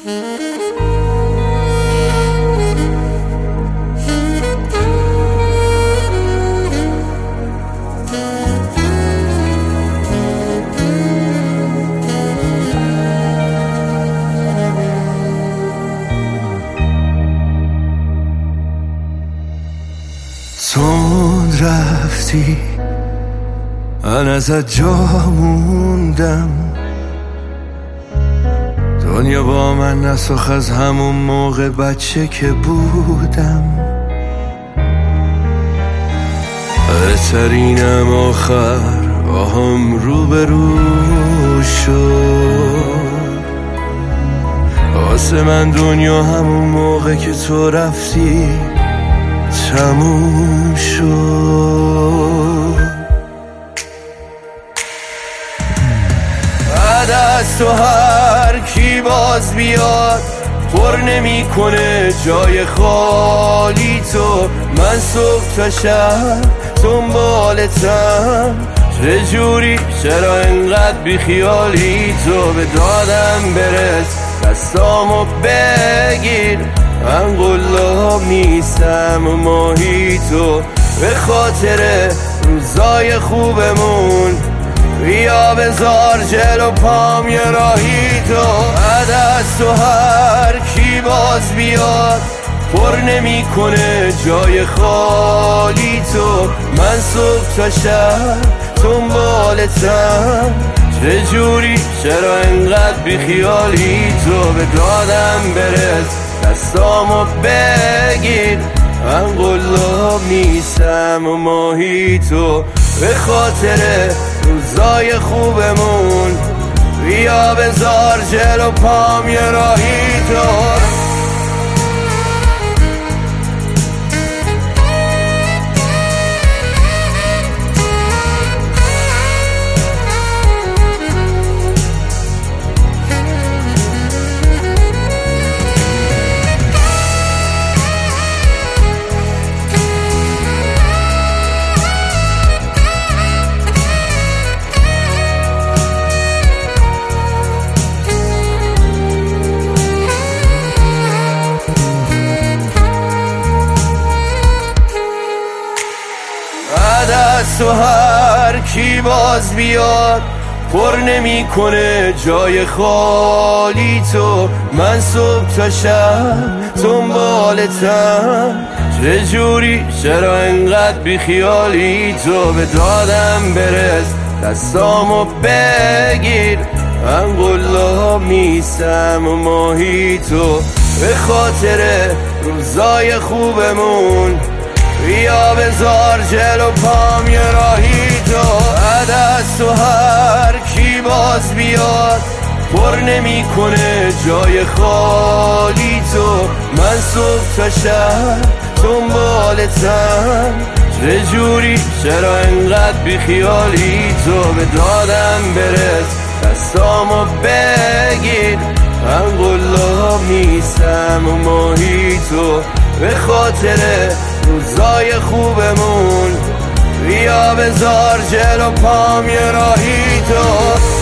تند رفتی من ازت جا موندم، دنیا با من نساخت از همون موقع بچه که بودم. بهترینم آخر با هم روبرو شد. واسه من دنیا همون موقع که تو رفتی تموم شد. بعد از تو هر کی باز بیاد پر نمیکنه جای خالی تو. من صبح تا شب دنبالتم، چجوری چرا انقدر بیخیالی تو؟ به دادم برس دستامو بگیر، من قلاب نیستم و ماهی تو. به خاطر روزای خوبمون بیا بذار جلو پام یه راهی تو. بعد از تو هر کی باز بیاد پر نمیکنه جای خالی تو. من صبح تا شب دنبالتم، چجوری چرا انقدر بیخیالی تو؟ به دادم برس دستامو بگیر، من قلاب نیستم و ماهی تو. به خاطر روزای خوبمون بیا بذار جلو پام یه راهی تو. از تو هر کی باز بیاد پر نمیکنه جای خالی تو. من صبح تا شب دنبالتم، چجوری چرا انقدر بیخیالی تو؟ به دادم برس دستامو بگیر، من قلاب نیستم و ماهی تو. به خاطر روزای خوبمون بیا بذار جلو پام یه راهی تو. بعد از تو هر کی باز بیاد پر نمیکنه جای خالی تو. من صبح تا شب دنبالتم، چجوری چرا انقدر بیخیالی تو؟ به دادم برس دستامو بگیر، من قلاب نیستم و ماهی تو. به خاطر روزای خوبمون بیا بذار جلو پام یه راهی تو.